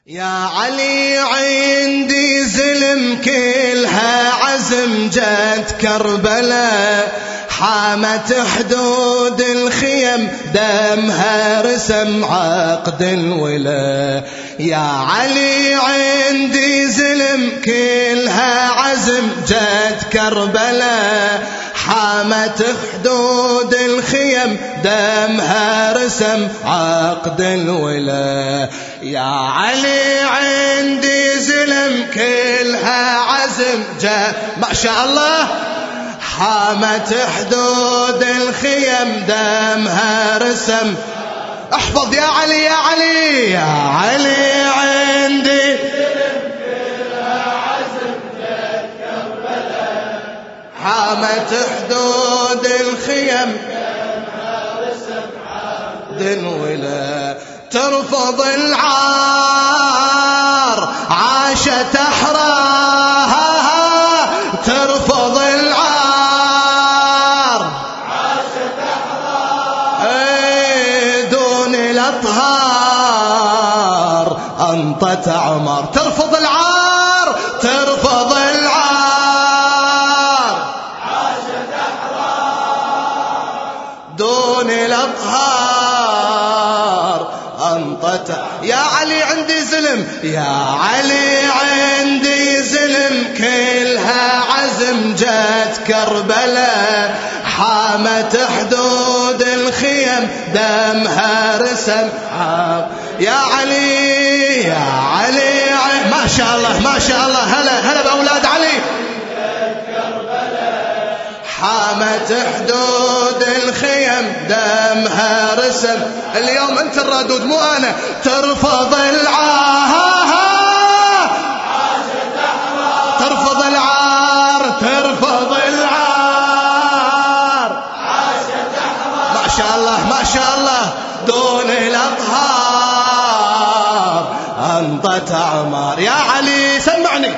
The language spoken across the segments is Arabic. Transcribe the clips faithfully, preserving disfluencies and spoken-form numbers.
يا علي عندي زلم كلها عزم جت كربلاء، حامت حدود الخيم دمها رسم عقد الولا. يا علي عندي زلم كلها عزم جت كربلاء، حامت حدود الخيم دمها رسم عقد الولا. يا علي عندي زلم كلها عزم جت ما شاء الله، حامت حدود الخيم دمها رسم. احفظ يا علي يا علي يا علي عندي زلم كلها عزم جت كربلاء، حامت حدود الخيم دمها رسم عقد الولا. ترفض العار عاشت أحرار، ترفض العار عاشت أحرار، دون الأطهار أنطت عمر. ترفض العار ترفض العار عاشت أحرار، دون الأطهار أنطت. يا علي عندي زلم يا علي عندي زلم كلها عزم جت كربلاء، حامت حدود الخيم دمها رسم. يا علي يا علي ما شاء الله ما شاء الله، هلا هلا بأولاد علي. حامت حدود الخيم دمها رسم. اليوم انت الردود مو انا. ترفض العار ترفض العار ترفض العار، ما شاء الله ما شاء الله، دون الأطهار أنطت عمار. يا علي سمعني.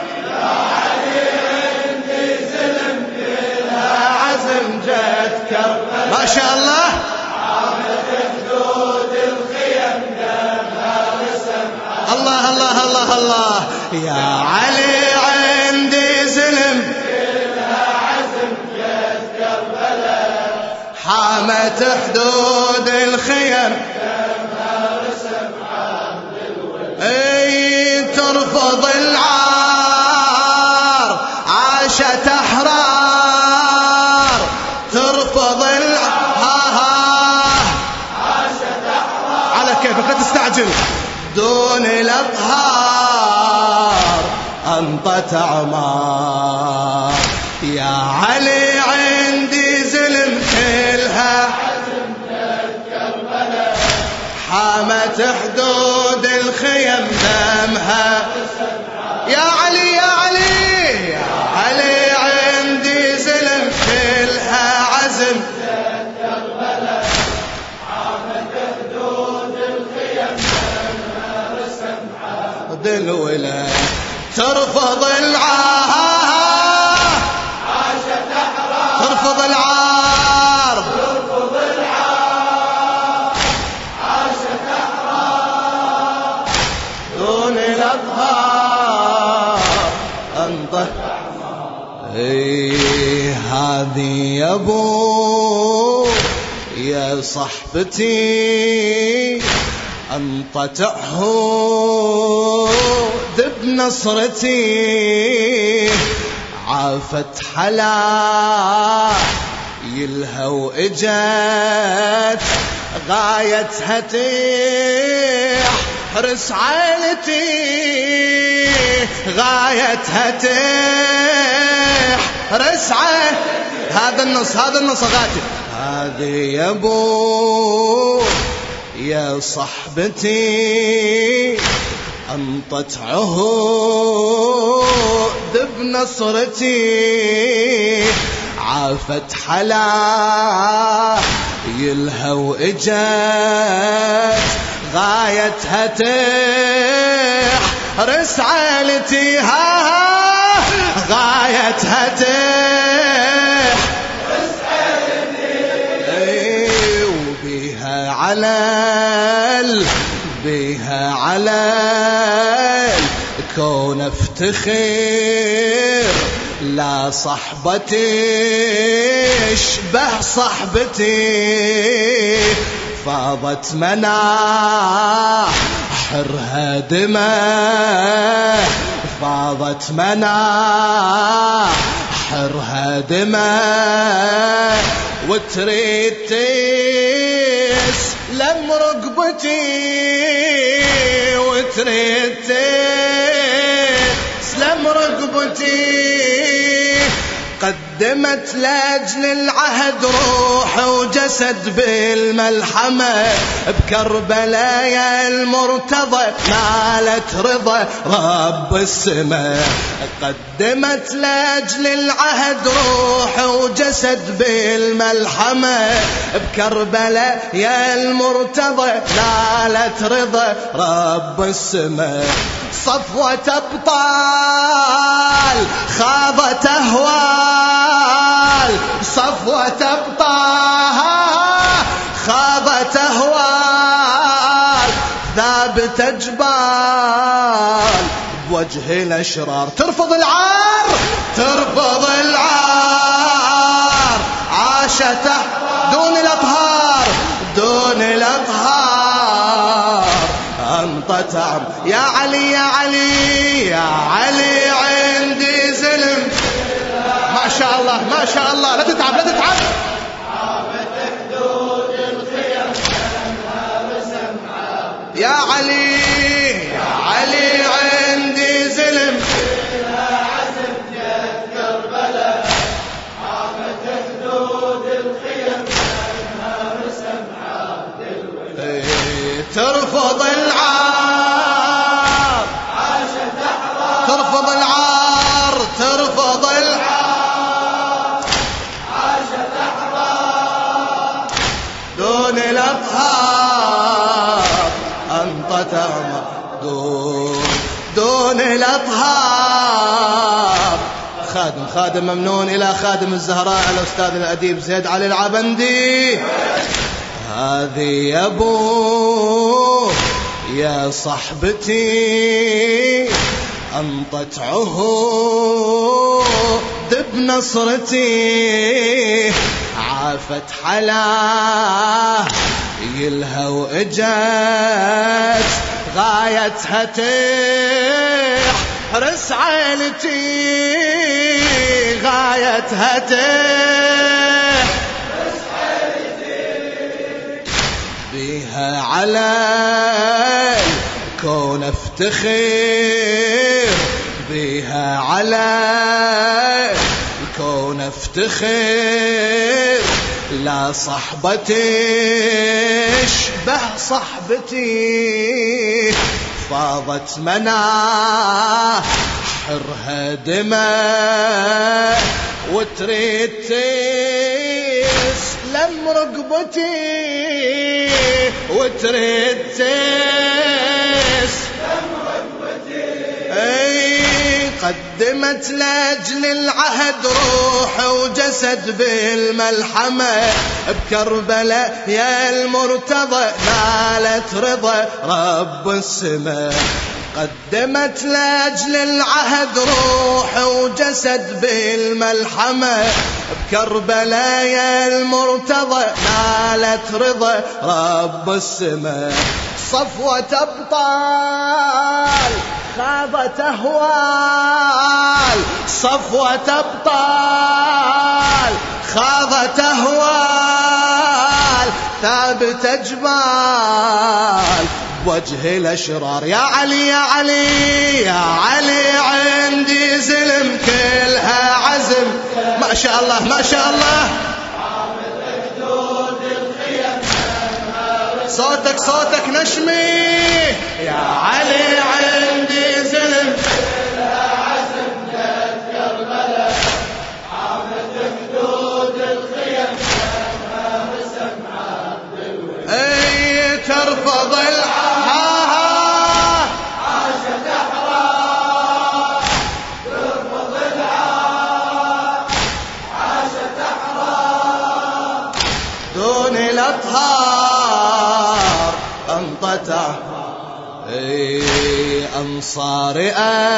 ما شاء الله، حامت حدود الخيم دمها رسم. الله الله الله الله. يا علي عندي زلم كلها عزم جت كربلاء، حامت حدود الخيم دمها رسم عقد الولا. اي ترفض العار عاشت أحرار، ترفض العار عاشت أحرار، على كيفك لا تستعجل، دون الأطهار أنطت عمار. يا علي عندي زلم كلها عزم جت كربلاء، حامت حدود الخيم دمها. يا علي يا علي يا علي عندي زلم كلها عزم جت كربلاء، حامت حدود الخيم دمها رسم عقد الولا. ترفض العار عاشت أحرار، ترفض العار ترفض العار عاشت أحرار، دون الأطهار أنطت. ايه هذه يا ابو يا صحبتي، انطت عهود بنصرتي، عافت حلا يلها واجت غايتها تحرس عائلتي، غايتها تحرس عائلتي. هذا النص هذا النص غاتب. هذه يا ابو يا صحبتي، انطت عهود بنصرتي، عافت حلا يلها واجت غايتها تحرس عائلتي. ها غايتها تحرس عائلتي، وبيها على بيها على الكون افتخر، لا صحبتي اشبه صحبتي، فاضت مناحرها دماء، فاضت مناحرها دماء، وتريد تسلم رقبتي، وتريد تسلم رقبتي، قدمت لاجل العهد روح وجسد بالملحمة، بكربلاء يا المرتضى نالت رضا رب السماء، قدمت لاجل العهد روح وجسد بالملحمة، بكربلاء يا المرتضى نالت رضا رب السماء، صفوة أبطال خاضت أهوال، صفوة أبطال خاضت أهوال، ثابت جبال بوجه الأشرار، ترفض العار ترفض العار، عاشت دون الأطهار دون الأطهار، أنطت عم يا علي يا علي يا علي عندي زلم، ما شاء الله ما شاء الله، لا تتعب لا تتعب، يا علي يا علي عندي زلم، ترفض العار ترفض العار ترفض العار، عاشت أحرار دون الأطهار، أنطت دون دون الأطهار، خادم خادم ممنون إلى خادم الزهراء الأستاذ الأديب زيد علي العبندي، هذه يا ابو يا صحبتي، أنطت عهود بنصرتي، عافت حلاه يلها وإجت غايتها تحرس عيلتي، غايتها تحرس بيها على الكون افتخر، بيها على الكون افتخر، لا صحبتي اشبه صحبتي، فاضت مناحرها دماء، وتريد تسلم رقبتي، وتريد تسلم رقبتي، اي قدمت لاجل العهد روح وجسد بالملحمة، بكربلاء يا المرتضى نالت رضا رب السماء، قدمت لاجل العهد روح وجسد بالملحمة، بكربلاء يا المرتضى نالت رضا رب السماء، صفوة أبطال خاضت أهوال، صفوة أبطال خاضت أهوال، ثابت جبال بوجه الأشرار، يا علي يا علي يا علي عندي زلم، كلها عزم، ما شاء الله ما شاء الله، صوتك صوتك نشمي، يا علي عندي زلم، كلها عزم جت كربلاء، عامت حدود الخيم كانها رسم عبد الوهاب، اي ترفض العار، عاشت أحرار ترفض العار، عاشت أحرار دون الأطهار، أنطت أنصار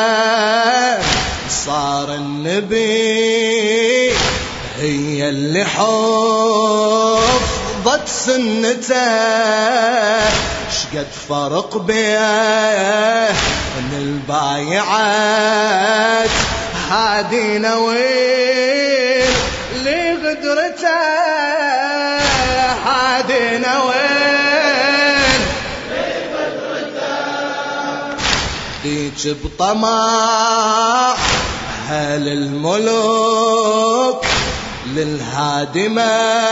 أنصار النبي هي اللي حفظت سنته شقد فرق بين البايعات هادينا وين لغدرته هادينا وين لغدرته ديك بطمع أهل الملوك للهادمة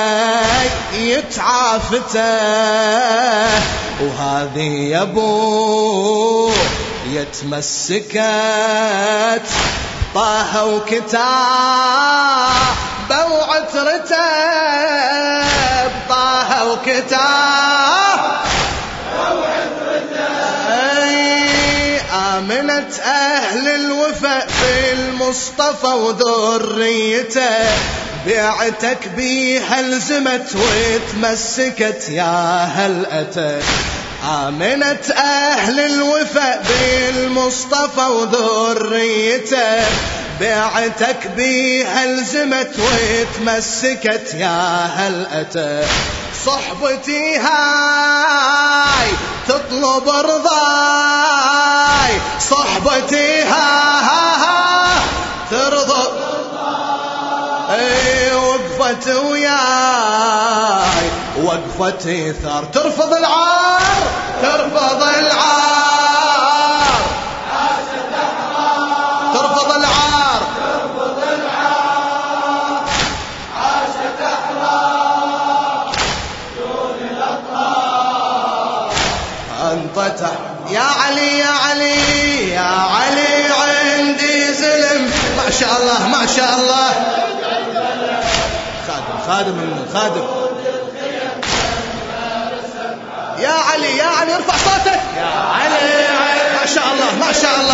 يتعافته وهذه يابو يتمسكت طه وكتاب وعترته طه وكتاب وعترته آمنت أهل الوفاء بالمصطفى وذريته بيعتك بيها لزمت وتمسكت يا هل أتى آمنت أهل الوفاء بالمصطفى وذريته بيعتك بيها لزمت وتمسكت يا هل أتى صحبتي هاي تطلب رضاي صحبتي هاي ترضى اي وقفت وياي وقفت ثار ترفض العار ترفض العار ترفض العار ترفض العار عاشت احرار دون الاطهار انطتح يا علي يا علي يا علي عندي زلم ما شاء الله ما شاء الله خادم خادم من خادم يا علي يا علي ارفع صوتك يا علي ما شاء الله ما شاء الله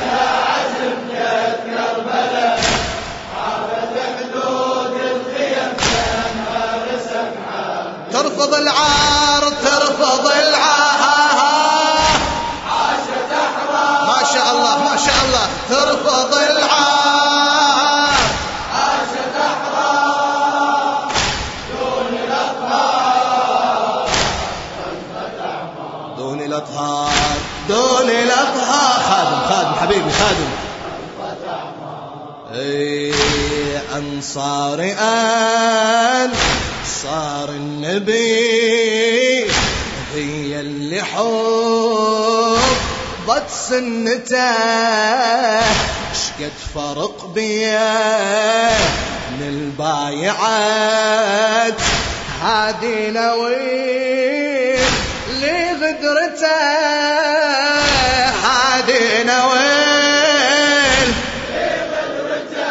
ترفض العار ترفض العار ما شاء الله ما شاء الله ترفض العار دون الأطهار دون الأطهار خادم خادم حبيبي خادم اي أنصار أنصار النبي هي اللي حفظت سنته شقد فرق بين البايعات هادينا وين لغدرته هادينا وين لغدرته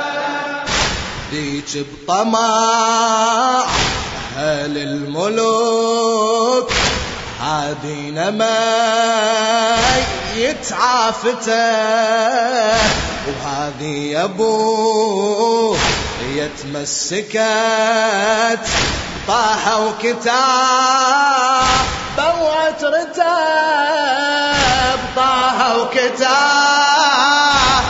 ديك بطمع أهل الملوك هادينا ما يتعافته وهذه يابو يتمسكت طه وكتاب وعترته طه وكتاب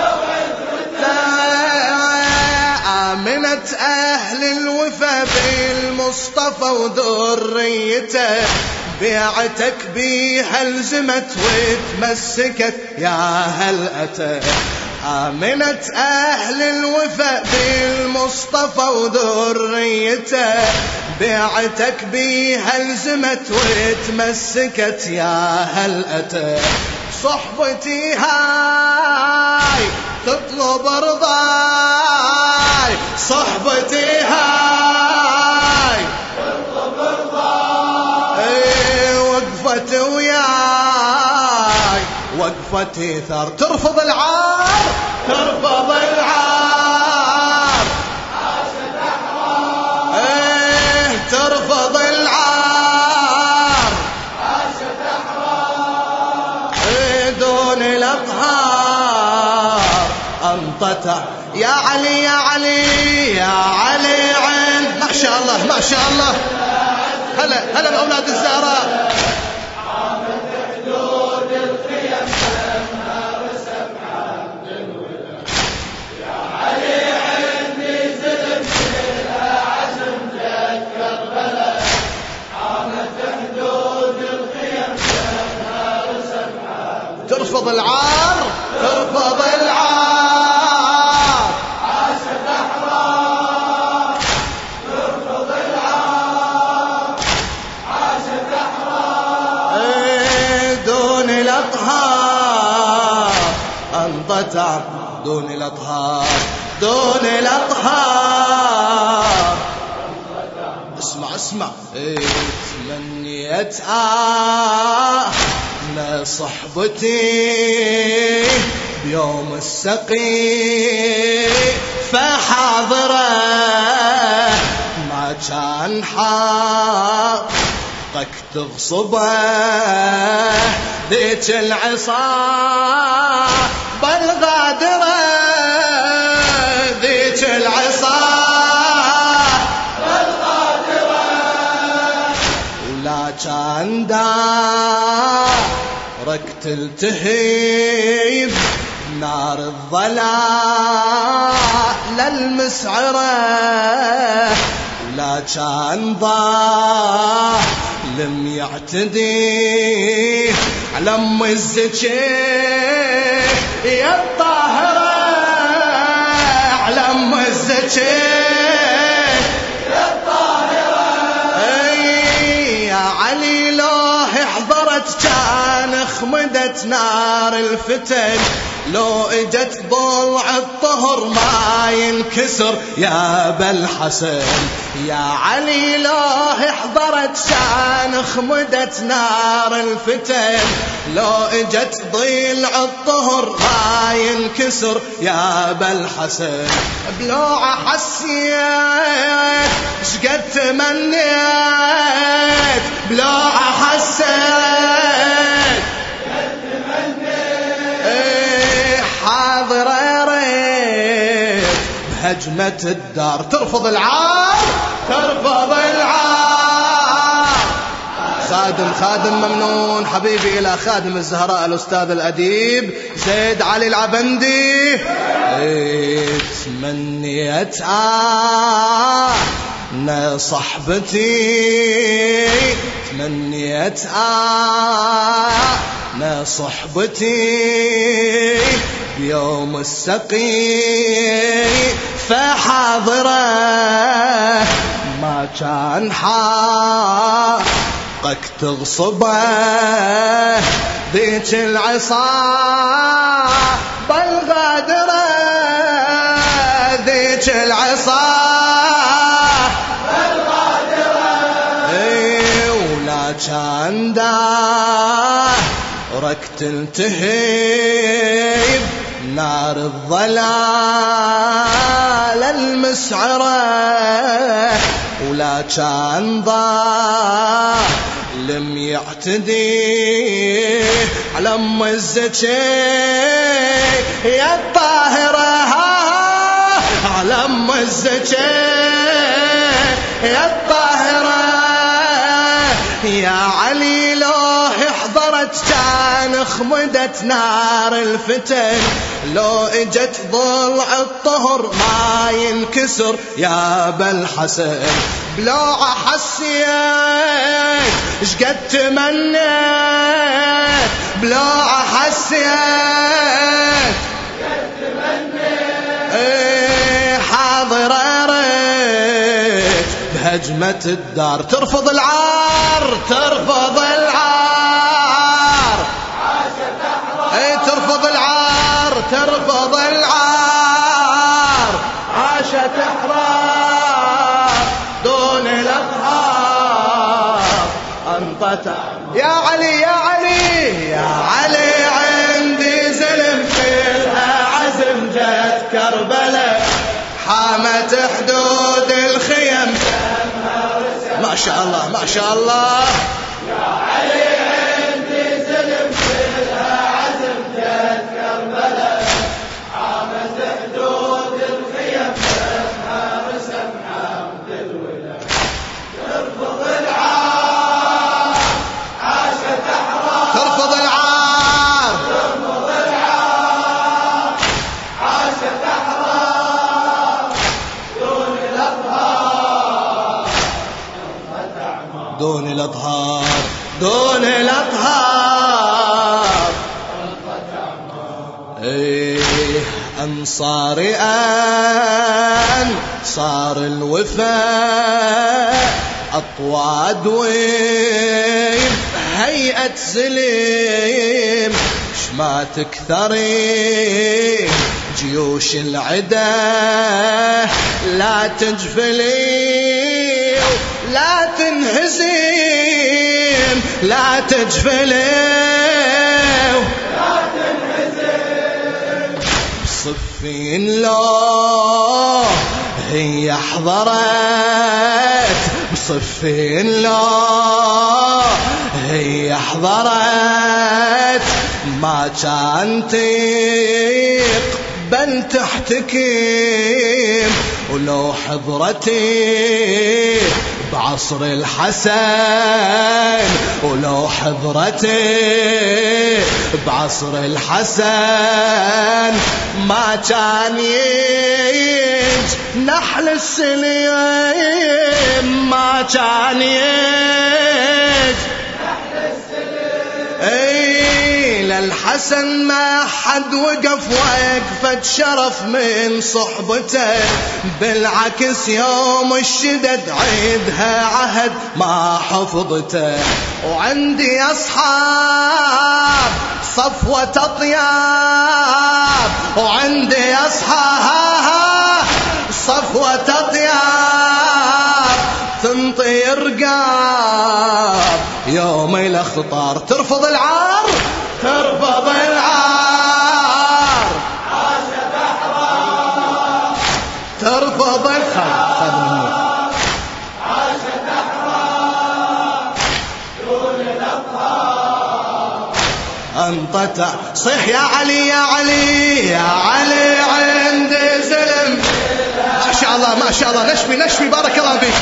آمنت أهل الوفا بالمصطفى وذريته بيعتك بيها لزمت وتمسكت يا هل أتى آمنت أهل الوفاء بالمصطفى وذريته بيعتك بيها لزمت وتمسكت يا هل أتى صحبتي هاي تطلب رضاي صحبتي هاي تطلب رضاي اي وقفت وياي وقفت ثار ترفض العار ترفض العار عاشت احرار ايه ترفض العار عاشت احرار ايه دون الاطهار انطتع يا علي يا علي يا علي عين ما شاء الله ما شاء الله هلا هلا باولاد الزهراء الخيم دمها رسم عبد الولا. يا علي عندي زلم كلها عزم جت كربلاء، حامت حدود الخيم دمها رسم عبد. ترفض العار ترفض العار، عاشت أحرار. ترفض العار عاشت أحرار. دون الأطهار أنطت دون الأطهار دون الأطهار. اسمع اسمع تمنيت آه من صحبتي بيوم السقي فحاضرة، ما كان حقك تغصبه ذيك العصابة الغادرة. ذيك العصابة الغادرة ولا كان دارك تلتهب نار الظلال المسعرة، ولا كان ظالم يعتدي على ام الزكي يا الطاهرة. على ام الزكي يا الطاهرة. اي يا علي لو حضرت كان خمدت نار الفتن، لو اجت ضلع الطهر ما ينكسر يا ابا الحسن. يا علي لو حضرت كان خمدت نار الفتن، لو اجت ضلع الطهر ما ينكسر يا ابا الحسن. بلوعة حسيت شقد تمنيت، بلوعة حسيت حاضر ريت بهجمة الدار. ترفض العار ترفض العار. خادم خادم ممنون حبيبي إلى خادم الزهراء الأستاذ الأديب زيد علي العبندي. تمنيت أنا صحبتي، تمنيت أنا صحبتي بيوم السقي فحاضرة، ما كان حقك تغصبه ذيك العصابة الغادرة. ذيك العصابة الغادرة ولا كان دارك تلتهب نار الظلال المسعرة، ولا كان ظالم يعتدي على ام الزكي يا الطاهرة. على ام الزكي يا الطاهرة. يا علي لو حضرت كان خمدت نار الفتن، لو اجت ضلع الطهر ما ينكسر يا ابا الحسن. بلوعة حسيت شقد تمنيت، بلوعة حسيت شقد تمنيت حاضر ريت بهجمة الدار. ترفض العار ترفض العار. عاشت أحرار. اي ترفض العار ترفض العار. عاشت أحرار دون الأطهار أنطت. يا علي يا علي يا علي عندي زلم كلها عزم جت كربلاء، حامت حدود الخيم. ما شاء الله ما شاء الله. يا علي عندي زلم كلها عزم جت كربلاء، حامت حدود الخيم دمها رسم عبد الولا. ترفض العار عاشت أحرار. ترفض العار أنصاري أنصار الوفاء أطواد وهيئة زليم شما تكثرين جيوش العدا لا تجفلي لا تنهزم لا تجفلي صفين لو هي حضرت بصفين لو هي حضرت ما كان تقبل تحتكم ولو حضرتي بعصر الحسن ولو حضرتي بعصر الحسن ما كان يج نحل السليم ما كان يج نحل السليم اي للحسن ما حد وقف وقفة شرف من صحبته بالعكس يوم الشدد عيدها عهد ما حفظته وعندي أصحاب صفوة أطياب وعندي أصحاب صفوة أطياب تنطي رقاب يوم الأخطار ترفض العار ترفض العار عاشت أحرار ترفض الخير عاشت أحرار دون الأطهار انطتع صيح يا علي يا علي يا علي عندي زلم ما شاء الله ما شاء الله نشفي نشفي بارك الله فيك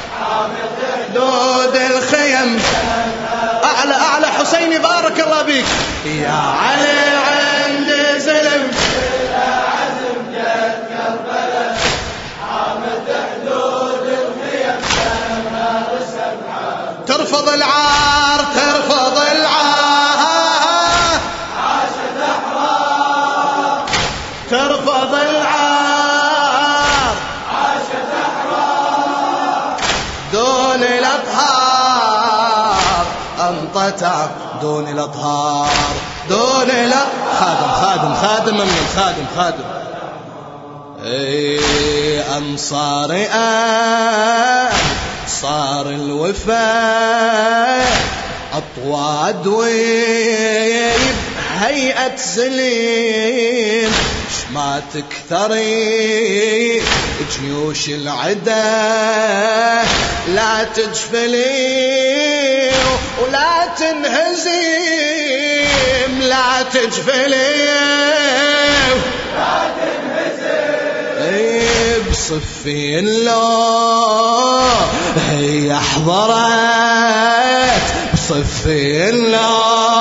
حدود الخيم أعلى أعلى حسيني بارك الله بيك يا علي عندي زلم عزم جد كربلاء حامد حدود الخيم سمها وسمعة ترفض العار ترفض العار عاشت أحرار ترفض العار عاشت أحرار دون الأطهار انطتع دون الأطهار دون لا خادم خادم خادم من خادم خادم اي أنصاري أنصار الوفاء أطواد ويب هيئة زليم شما تكثري جيوش العدا لا تجفلي ولا تنهزم لا تجفلي لا تنهزم بصفين لو هي حضرت بصفين لو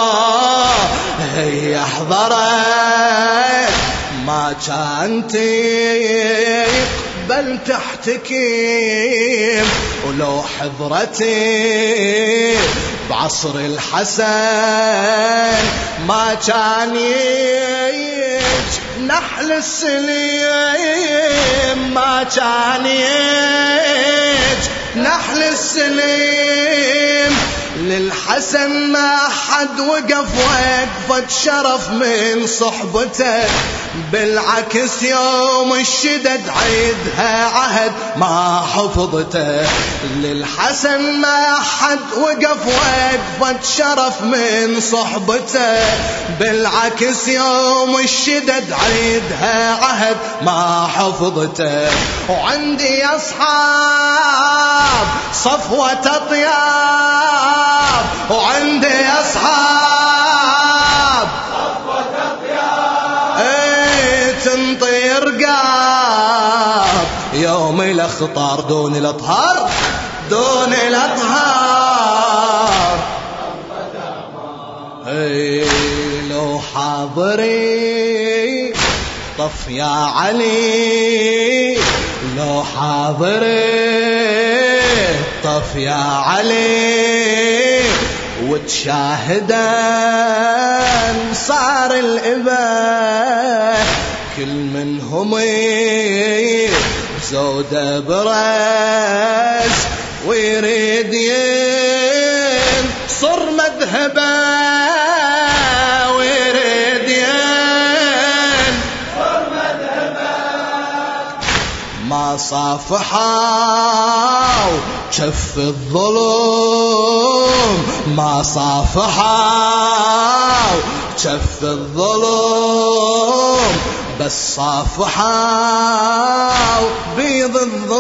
هي حضرت ما كان تقبل تحتكم ولو حضرتي بعصر الحسن ما كان يج نحل السليم ما كان يج نحل السليم للحسن ما حد وقف وقفة شرف من صحبته بالعكس يوم الشدد عيدها عهد ما حفظته للحسن ما حد وقف وقفة شرف من صحبته بالعكس يوم الشدد عيدها عهد ما حفظته وعندي أصحاب صفوة أطياب وعندي أصحاب صفوة أطياب اي تنطي رقاب يوم الأخطار دون الأطهار دون الأطهار اي لو حاضري طف يا علي لو حاضري طف يا علي وتشاهدن صار الإباء كل منهم زوده برز ويريد ينصر مذهبه ويريد ينصر مذهبه ما صافحوا شف الظلم ما صافحوا شف الظلم بس صافحوا بيض الظلم